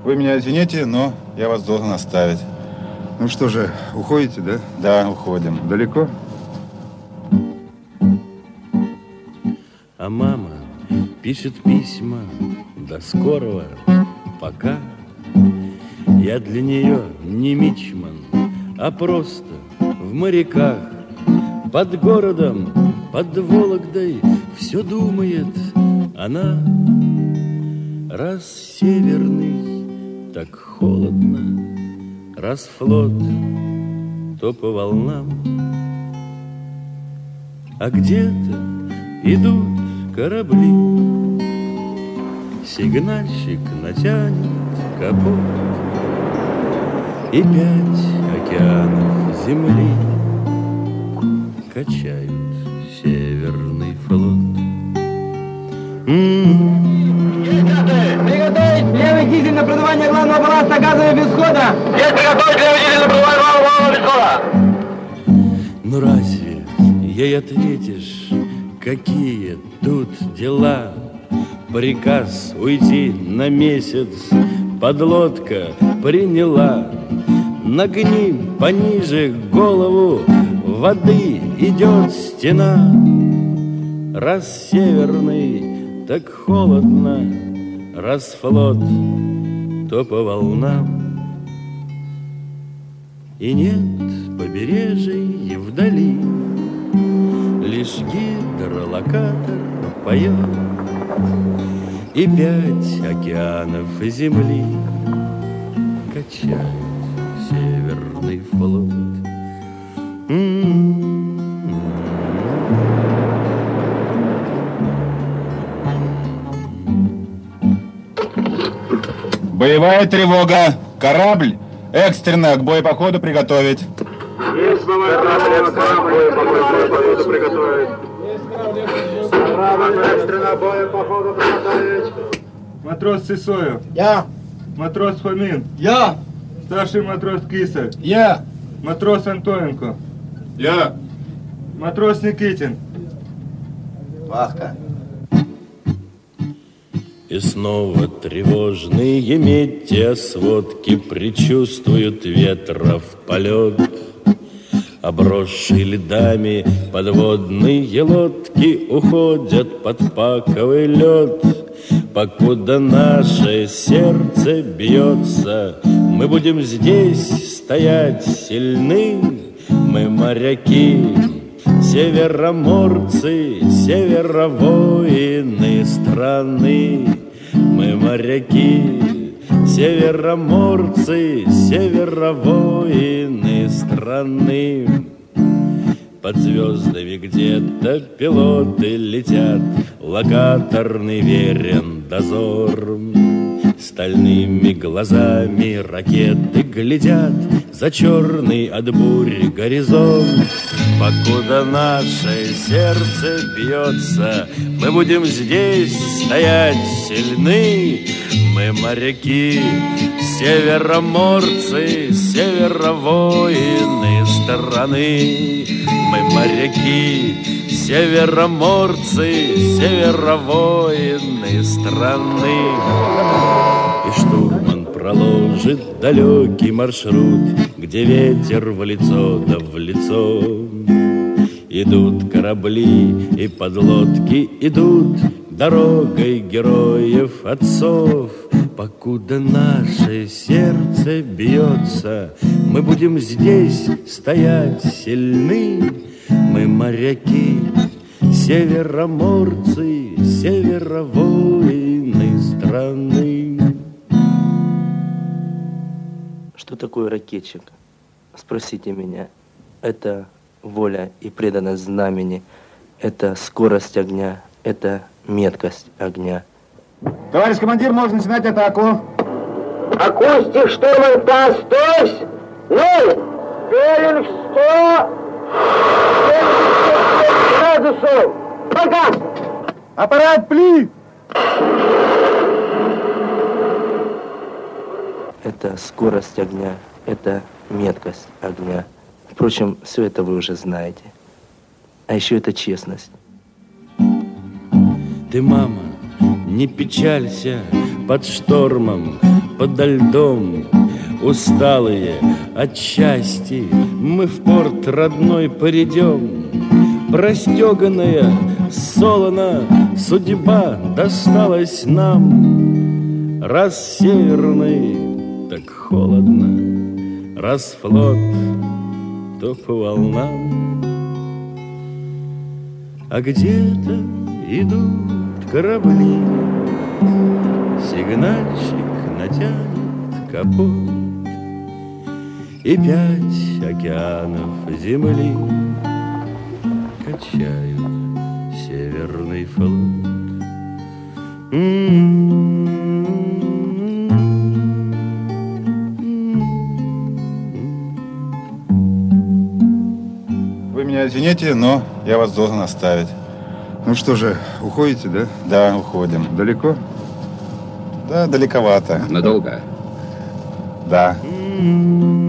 Вы меня извините, но я вас должен оставить. Ну что же, уходите, да? Да, уходим. Далеко? А мама пишет письма: до скорого, пока. Я для нее не мичман, а просто в моряках. Под городом, под Вологдой все думает она. Раз северный, так холодно, раз флот, то по волнам. А где-то идут корабли, сигнальщик натянет капот, и 5 океанов земли качают северный флот. Приготовить левый дизель на продувание главного балласта газа без хода. Есть приготовить левый дизель на продувание главного без хода. Ну разве ей ответишь, какие тут дела? Приказ уйти на месяц подлодка приняла. Нагни пониже голову, воды идет стена. Раз северный, так холодно, раз флот, то по волнам. И нет побережий вдали, лишь гидролокатор поет, и 5 океанов земли качают северный флот. Боевая тревога. Корабль экстренно к боепоходу приготовить. Есть боевая тревога. Корабль боепоходу приготовить. Корабль экстренно боепоходу приготовить. Матрос Сысоев. Я. Матрос Фомин. Я. Старший матрос Кисарь. Я. Матрос Антоненко. Я. Матрос Никитин. Вахта. И снова тревожные метеосводки предчувствуют ветров полет. Обросшие льдами подводные лодки уходят под паковый лед. Покуда наше сердце бьется, мы будем здесь стоять сильны. Мы моряки, североморцы, северовоины страны. Мы моряки, североморцы, северовоины страны. Под звездами где-то пилоты летят, локаторный верен дозор. Стальными глазами ракеты глядят за черный от бури горизонт. Покуда наше сердце бьется, мы будем здесь стоять сильны. Мы моряки, североморцы, северовоины страны. Мы моряки, североморцы, северовоины страны. И штурман проложит далекий маршрут, где ветер в лицо да в лицо. Идут корабли и подлодки идут дорогой героев отцов. Покуда наше сердце бьется, мы будем здесь стоять сильны. Мы моряки, североморцы, северовоины страны. Что такое ракетчик? Спросите меня. Это воля и преданность знамени. Это скорость огня. Это меткость огня. Товарищ командир, можно начинать атаку. Акустик, штурман, постойсь! 0! Беринг 100! 70 градусов! Пока! Аппарат пли! Это скорость огня. Это меткость огня. Впрочем, все это вы уже знаете. А еще это честность. Ты, мама, не печалься под штормом, подо льдом, усталые от счастья, мы в порт родной поредем. Простеганная, солоно, судьба досталась нам. Раз северный, так холодно, раз флот, то по волнам. А где-то идут корабли, сигнальщик натянет капот, и 5 океанов земли качают северный флот. Вы меня извините, но я вас должен оставить. Ну что же, уходите, да? Да, уходим. Далеко? Да, далековато. Надолго? Да.